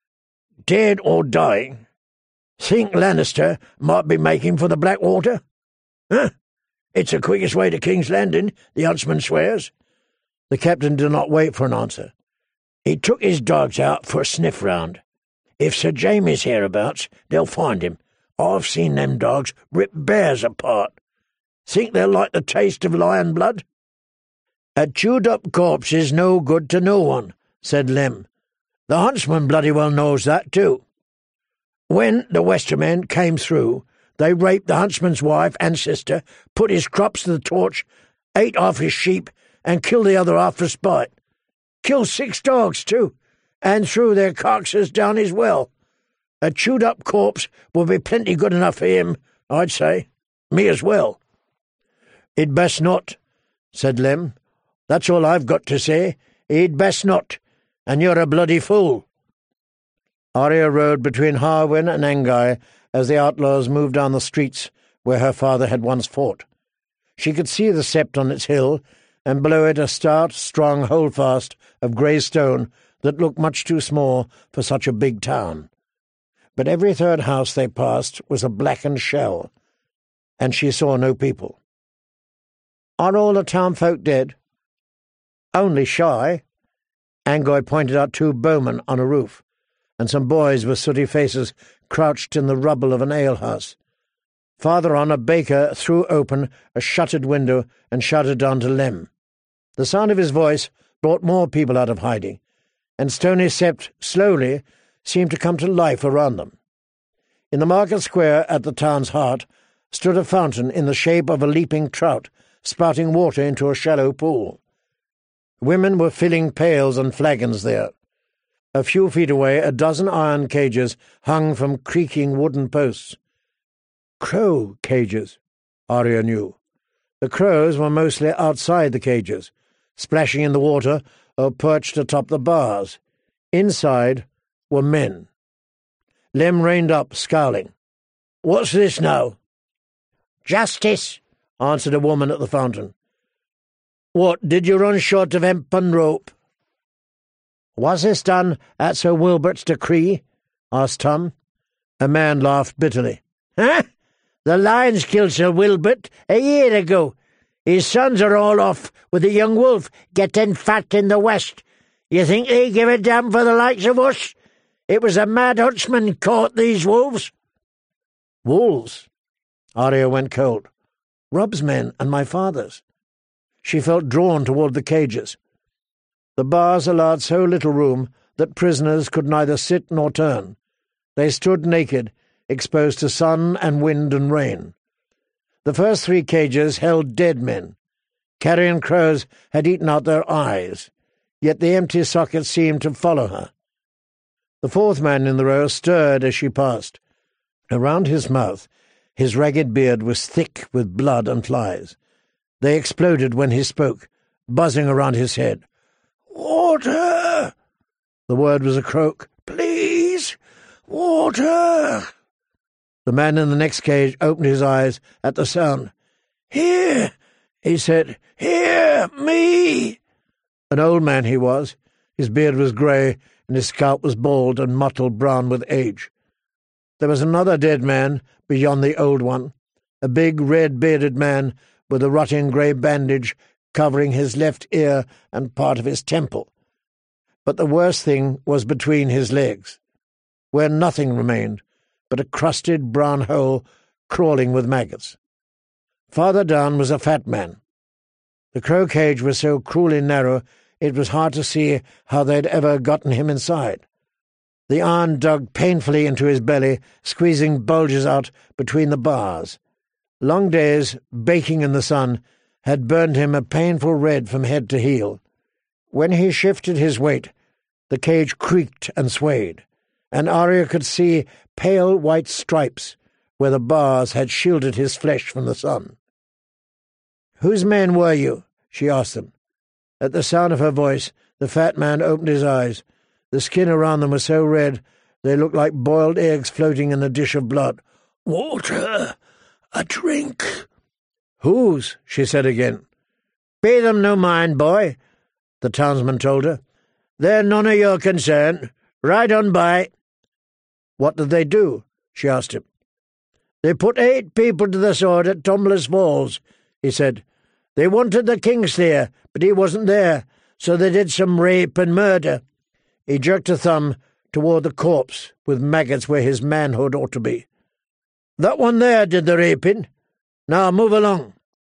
"Dead or dying. Think Lannister might be making for the Blackwater? Huh? It's the quickest way to King's Landing, the huntsman swears." The captain did not wait for an answer. He took his dogs out for a sniff round. "If Sir Jamie's hereabouts, they'll find him. I've seen them dogs rip bears apart. Think they'll like the taste of lion blood?" "A chewed-up corpse is no good to no one," said Lem. "The huntsman bloody well knows that, too. When the Westermen came through, they raped the huntsman's wife and sister, put his crops to the torch, ate off his sheep, and killed the other half for spite. Killed six dogs, too, and threw their carcasses down his well. A chewed-up corpse would be plenty good enough for him, I'd say. Me as well." "He'd best not," said Lem. "That's all I've got to say. He'd best not, and you're a bloody fool." Arya rode between Harwin and Angai as the outlaws moved down the streets where her father had once fought. She could see the Sept on its hill, and below it a stout, strong holdfast of grey stone that looked much too small for such a big town. But every third house they passed was a blackened shell, and she saw no people. "Are all the town folk dead?" "Only Shy. Angoy pointed out two bowmen on a roof, and some boys with sooty faces crouched in the rubble of an alehouse. Farther on, a baker threw open a shuttered window and shouted down to Lem. The sound of his voice brought more people out of hiding, and Stony Sept slowly seemed to come to life around them. In the market square at the town's heart stood a fountain in the shape of a leaping trout, spouting water into a shallow pool. Women were filling pails and flagons there. A few feet away, a dozen iron cages hung from creaking wooden posts. Crow cages, Arya knew. The crows were mostly outside the cages, splashing in the water or perched atop the bars. Inside were men. Lem reined up, scowling. "What's this now?" "Justice," answered a woman at the fountain. "What, did you run short of hemp and rope?" "Was this done at Sir Wilbert's decree?" asked Tom. A man laughed bitterly. "Huh? The lions killed Sir Wilbert a year ago. His sons are all off with a young wolf getting fat in the west. You think they give a damn for the likes of us? It was a mad huntsman caught these wolves." Wolves? Arya went cold. Rob's men and my father's. She felt drawn toward the cages. The bars allowed so little room that prisoners could neither sit nor turn. They stood naked, exposed to sun and wind and rain. The first three cages held dead men. Carrion crows had eaten out their eyes, yet the empty sockets seemed to follow her. The fourth man in the row stirred as she passed. Around his mouth, his ragged beard was thick with blood and flies. They exploded when he spoke, buzzing around his head. "Water!" The word was a croak. "Please! Water!" The man in the next cage opened his eyes at the sound. "Here!" he said. "Here! Me!" An old man he was. His beard was grey, and his scalp was bald and mottled brown with age. There was another dead man beyond the old one, a big red-bearded man with a rotting grey bandage covering his left ear and part of his temple. But the worst thing was between his legs, where nothing remained but a crusted brown hole crawling with maggots. Farther down was a fat man. The crow cage was so cruelly narrow it was hard to see how they'd ever gotten him inside. The iron dug painfully into his belly, squeezing bulges out between the bars. Long days, baking in the sun, had burned him a painful red from head to heel. When he shifted his weight, the cage creaked and swayed, and Arya could see pale white stripes where the bars had shielded his flesh from the sun. "Whose men were you?" she asked them. At the sound of her voice, the fat man opened his eyes. The skin around them was so red they looked like boiled eggs floating in a dish of blood. "Water! A drink!" "Whose?" she said again. "Pay them no mind, boy," the townsman told her. "They're none of your concern. Ride on by." "What did they do?" she asked him. "They put eight people to the sword at Tumbler's Falls," he said. "They wanted the Kingslayer, but he wasn't there, so they did some rape and murder." He jerked a thumb toward the corpse, with maggots where his manhood ought to be. "That one there did the raping. Now move along."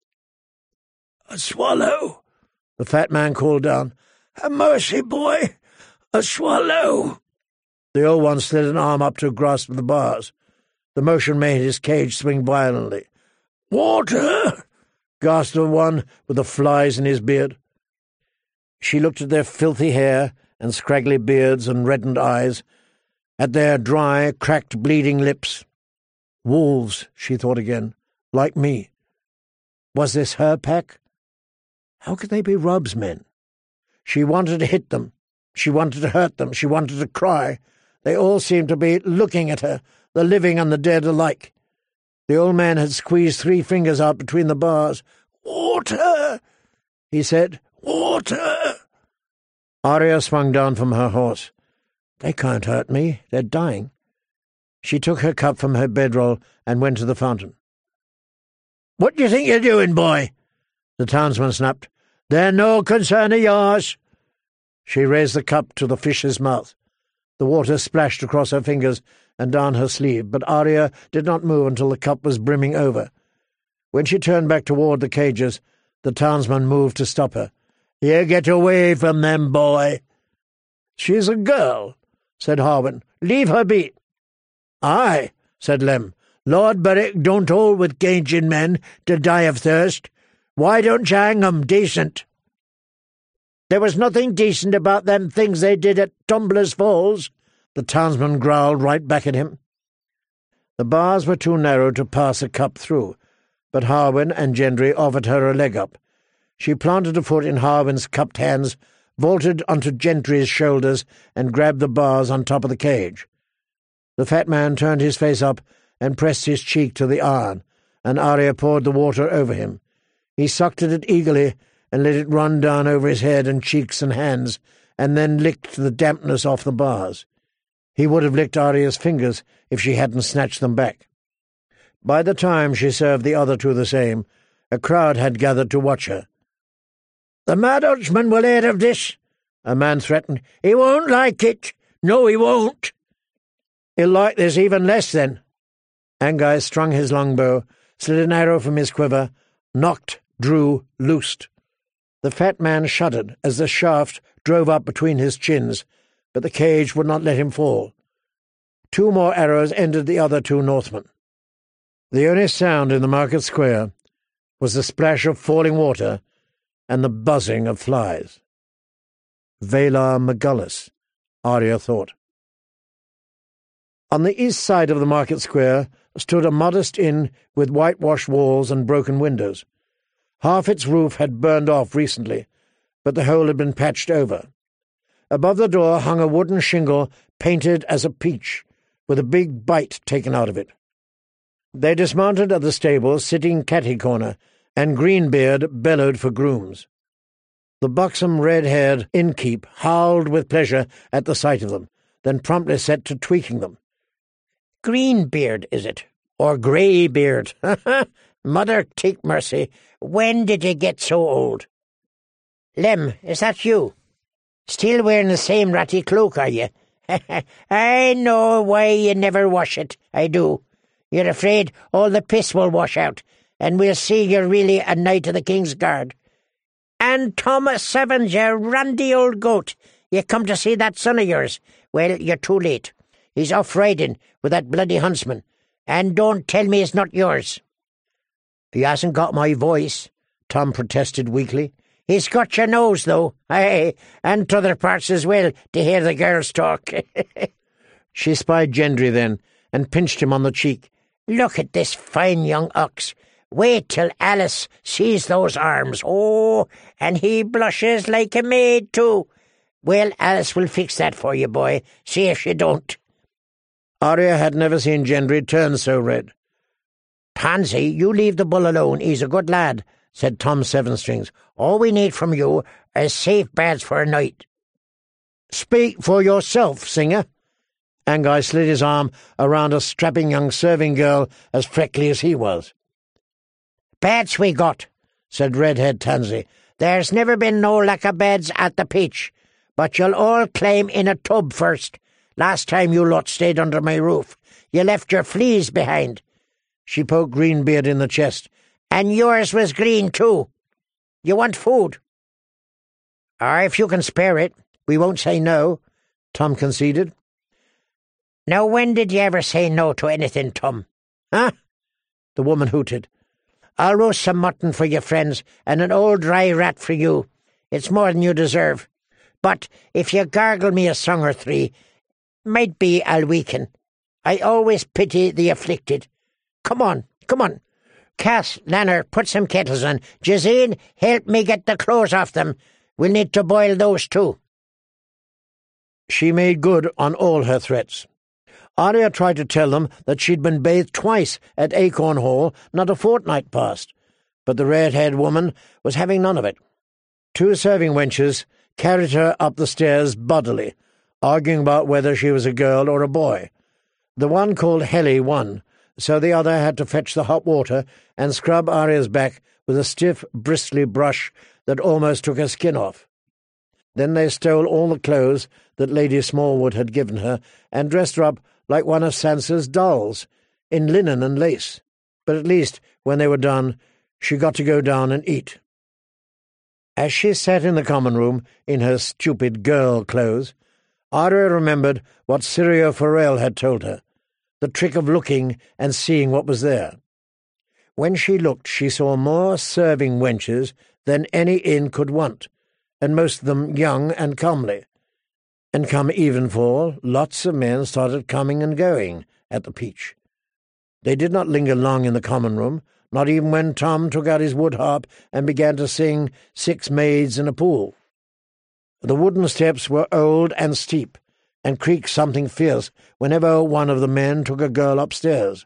"A swallow," the fat man called down. "A mercy, boy, a swallow." The old one slid an arm up to grasp the bars. The motion made his cage swing violently. "Water!" gasped the one with the flies in his beard. She looked at their filthy hair and scraggly beards and reddened eyes, at their dry, cracked, bleeding lips. Wolves, she thought again, like me. Was this her pack? How could they be Rob's men? She wanted to hit them. She wanted to hurt them. She wanted to cry. They all seemed to be looking at her, the living and the dead alike. The old man had squeezed three fingers out between the bars. "Water!" he said. "Water!" Arya swung down from her horse. "They can't hurt me. They're dying." She took her cup from her bedroll and went to the fountain. "What do you think you're doing, boy?" the townsman snapped. "They're no concern of yours." She raised the cup to the fish's mouth. The water splashed across her fingers and down her sleeve, but Arya did not move until the cup was brimming over. When she turned back toward the cages, the townsman moved to stop her. "You get away from them, boy." "She's a girl," said Harwin. "Leave her be." "Aye," said Lem. "Lord Berwick don't hold with gauging men to die of thirst. Why don't you hang 'em decent?" "There was nothing decent about them things they did at Tumbler's Falls," the townsman growled right back at him. The bars were too narrow to pass a cup through, but Harwin and Gendry offered her a leg up. She planted a foot in Harwin's cupped hands, vaulted onto Gendry's shoulders, and grabbed the bars on top of the cage. The fat man turned his face up and pressed his cheek to the iron, and Arya poured the water over him. He sucked at it eagerly and let it run down over his head and cheeks and hands, and then licked the dampness off the bars. He would have licked Arya's fingers if she hadn't snatched them back. By the time she served the other two the same, a crowd had gathered to watch her. "The Mad Dutchman will hear of this," a man threatened. "He won't like it. No, he won't." "He'll like this even less, then." Anguy strung his longbow, slid an arrow from his quiver, knocked, drew, loosed. The fat man shuddered as the shaft drove up between his chins, but the cage would not let him fall. Two more arrows ended the other two Northmen. The only sound in the market square was the splash of falling water and the buzzing of flies. Valar Morghulis, Arya thought. On the east side of the market square stood a modest inn with whitewashed walls and broken windows. Half its roof had burned off recently, but the hole had been patched over. Above the door hung a wooden shingle painted as a peach, with a big bite taken out of it. They dismounted at the stable, sitting catty-corner, and Greenbeard bellowed for grooms. The buxom red-haired innkeep howled with pleasure at the sight of them, then promptly set to tweaking them. "Greenbeard, is it? Or Greybeard? Mother take mercy, when did you get so old?" "Lem, is that you? Still wearing the same ratty cloak, are you? I know why you never wash it, I do. You're afraid all the piss will wash out, and we'll see you're really a knight of the King's Guard. And Thomas Sevens, you randy old goat, you come to see that son of yours. Well, you're too late. He's off riding with that bloody huntsman, and don't tell me it's not yours." "He hasn't got my voice," Tom protested weakly. "He's got your nose, though, aye, and t'other parts as well, to hear the girls talk." She spied Gendry then, and pinched him on the cheek. "Look at this fine young ox. Wait till Alice sees those arms. Oh, and he blushes like a maid, too. Well, Alice will fix that for you, boy. See if she don't." Arya had never seen Gendry turn so red. "Pansy, you leave the bull alone. He's a good lad," said Tom Sevenstrings. "All we need from you is safe beds for a night." "Speak for yourself, Singer." Anguy slid his arm around a strapping young serving girl as freckly as he was. "Beds we got," said Redhead Tansy. "There's never been no lack of beds at the Peach, but you'll all climb in a tub first. Last time you lot stayed under my roof, you left your fleas behind." She poked Greenbeard in the chest. "And yours was green, too. You want food?" "Or if you can spare it, we won't say no," Tom conceded. "Now when did you ever say no to anything, Tom? Huh?" The woman hooted. "I'll roast some mutton for your friends, and an old dry rat for you. It's more than you deserve. But if you gargle me a song or three, might be I'll weaken. I always pity the afflicted. Come on, come on. Cass, Lanner, put some kettles on. Jazeen, help me get the clothes off them. We'll need to boil those too." She made good on all her threats. Arya tried to tell them that she'd been bathed twice at Acorn Hall not a fortnight past, but the red-haired woman was having none of it. Two serving wenches carried her up the stairs bodily, arguing about whether she was a girl or a boy. The one called Helly won, so the other had to fetch the hot water and scrub Arya's back with a stiff, bristly brush that almost took her skin off. Then they stole all the clothes that Lady Smallwood had given her and dressed her up like one of Sansa's dolls, in linen and lace. But at least, when they were done, she got to go down and eat. As she sat in the common room in her stupid girl clothes, Arya remembered what Syrio Forel had told her, the trick of looking and seeing what was there. When she looked, she saw more serving wenches than any inn could want, and most of them young and comely. And come evenfall, lots of men started coming and going at the Peach. They did not linger long in the common room, not even when Tom took out his wood harp and began to sing Six Maids in a Pool. The wooden steps were old and steep, and creaked something fierce whenever one of the men took a girl upstairs.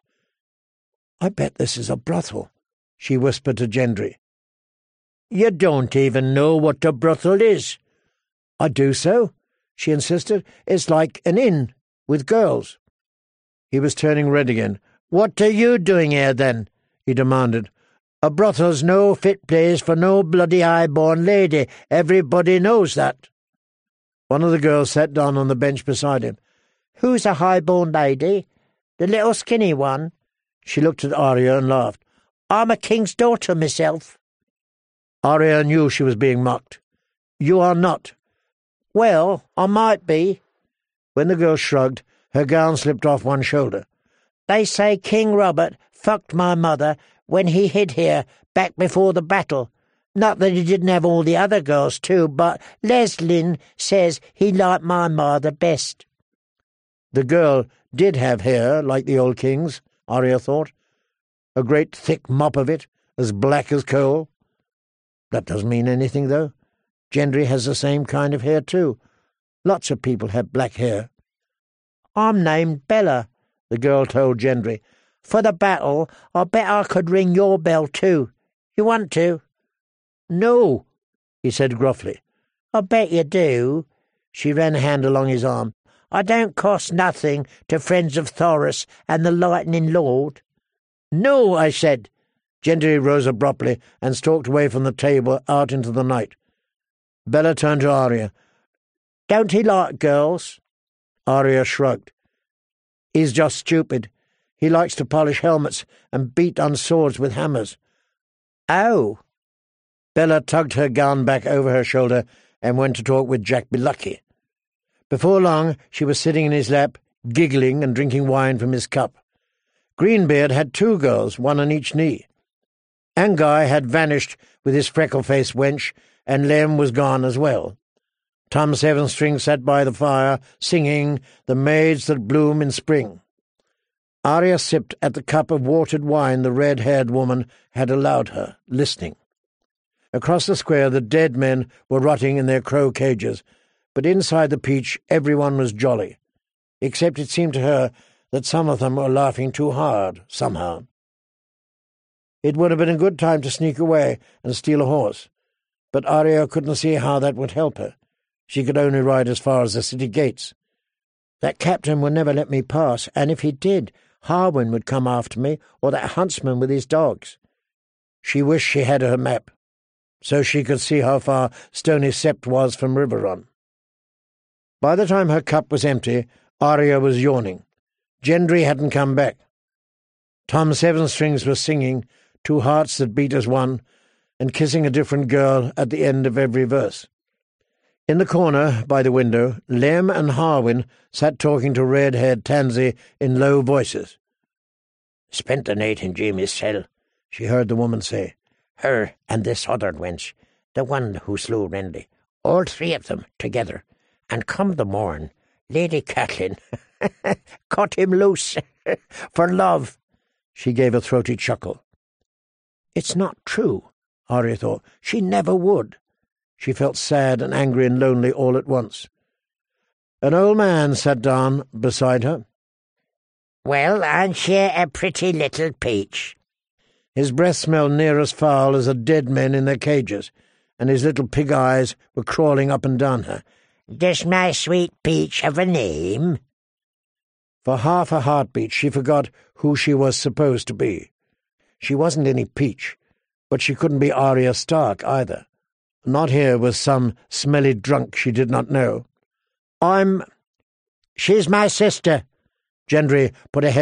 "I bet this is a brothel," she whispered to Gendry. "You don't even know what a brothel is." "I do so," she insisted. "It's like an inn, with girls." He was turning red again. "What are you doing here, then?" he demanded. "A brothel's no fit place for no bloody high-born lady. Everybody knows that." One of the girls sat down on the bench beside him. "Who's a high-born lady? The little skinny one?" She looked at Arya and laughed. "I'm a king's daughter myself." Arya knew she was being mocked. "You are not." "Well, I might be." When the girl shrugged, her gown slipped off one shoulder. "They say King Robert fucked my mother when he hid here back before the battle. Not that he didn't have all the other girls too, but Leslin says he liked my mother best." The girl did have hair like the old king's, Arya thought. A great thick mop of it, as black as coal. That doesn't mean anything, though. Gendry has the same kind of hair, too. Lots of people have black hair. "I'm named Bella," the girl told Gendry. "For the battle, I bet I could ring your bell, too. You want to?" "No," he said gruffly. "I bet you do." She ran a hand along his arm. "I don't cost nothing to friends of Thoros and the Lightning Lord." "No," I said. Gendry rose abruptly and stalked away from the table out into the night. Bella turned to Arya. "Don't he like girls?" Arya shrugged. "He's just stupid. He likes to polish helmets and beat on swords with hammers." "Oh." Bella tugged her gown back over her shoulder and went to talk with Jack Bilucky. Before long, she was sitting in his lap, giggling and drinking wine from his cup. Greenbeard had two girls, one on each knee. Anguy had vanished with his freckle-faced wench, and Lem was gone as well. Tom Sevenstring sat by the fire, singing The Maids That Bloom in Spring. Arya sipped at the cup of watered wine the red-haired woman had allowed her, listening. Across the square the dead men were rotting in their crow cages, but inside the Peach everyone was jolly, except it seemed to her that some of them were laughing too hard, somehow. It would have been a good time to sneak away and steal a horse, but Arya couldn't see how that would help her. She could only ride as far as the city gates. "That captain would never let me pass, and if he did, Harwin would come after me, or that huntsman with his dogs." She wished she had her map, so she could see how far Stony Sept was from Riverrun. By the time her cup was empty, Arya was yawning. Gendry hadn't come back. Tom Sevenstrings was singing Two Hearts That Beat as One, and kissing a different girl at the end of every verse. In the corner, by the window, Lem and Harwin sat talking to red-haired Tansy in low voices. "Spent the night in Jamie's cell," she heard the woman say. "Her and this other wench, the one who slew Renly, all three of them together. And come the morn, Lady Catelyn cut him loose for love." She gave a throaty chuckle. "It's not true," Arya thought. "She never would." She felt sad and angry and lonely all at once. An old man sat down beside her. "Well, aren't you a pretty little peach?" His breath smelled near as foul as the dead men in their cages, and his little pig eyes were crawling up and down her. "Does my sweet peach have a name?" For half a heartbeat she forgot who she was supposed to be. She wasn't any peach, but she couldn't be Arya Stark either. not here with some smelly drunk she did not know. I'm... She's my sister. Gendry put a